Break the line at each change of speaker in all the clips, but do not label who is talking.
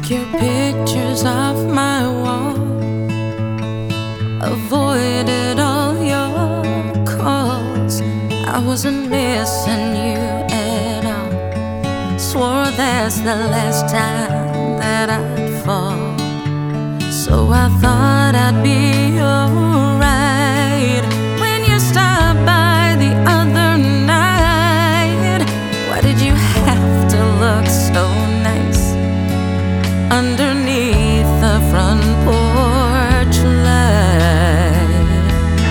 your pictures off my wall, avoided all your calls. I wasn't missing you at all. Swore that's the last time that I'd fall. So I thought I'd be alright when you stopped by the other night. Why did you have to look so nice underneath the front porch light?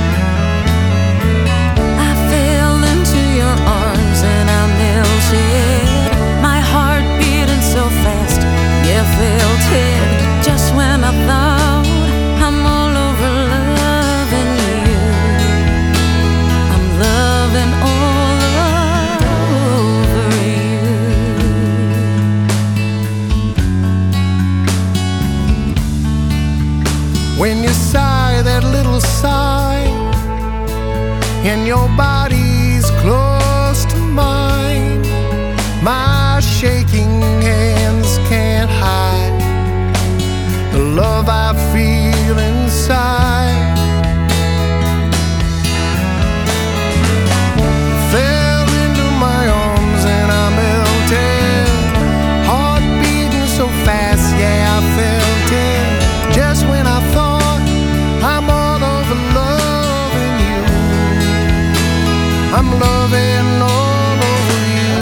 I fell into your arms and I melted, my heart beating so fast, you felt it. Just when I thought I'm all over loving you, I'm loving all over you.
When you sigh that little sigh and your body's close to mine, my shaking hands can't hide the love I feel inside. Fell into my arms and I melted, heart beating so fast, yeah, I felt it. Just when I thought I'm all over loving you, I'm loving all over you.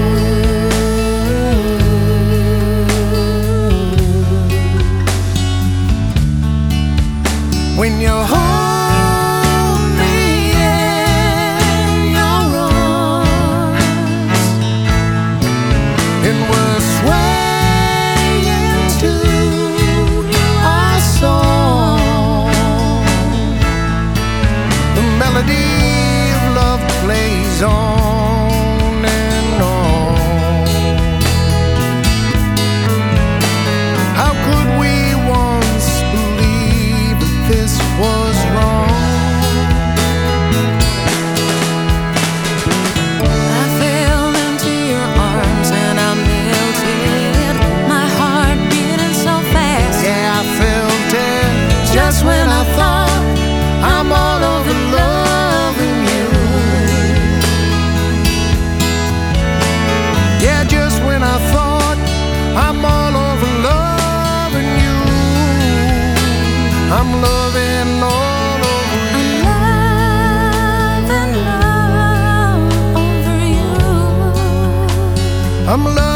When you hold me in your arms and we're swaying to our song, the melody of love plays on and on. How could we once believe that this was wrong?
I fell into your arms and I melted, my heart beating so fast.
Yeah, I felt it. Just when I thought I'm all over loving you. Yeah, just when I thought I'm all over loving you, I'm loving all over you.
I'm loving all over you.
I'm loving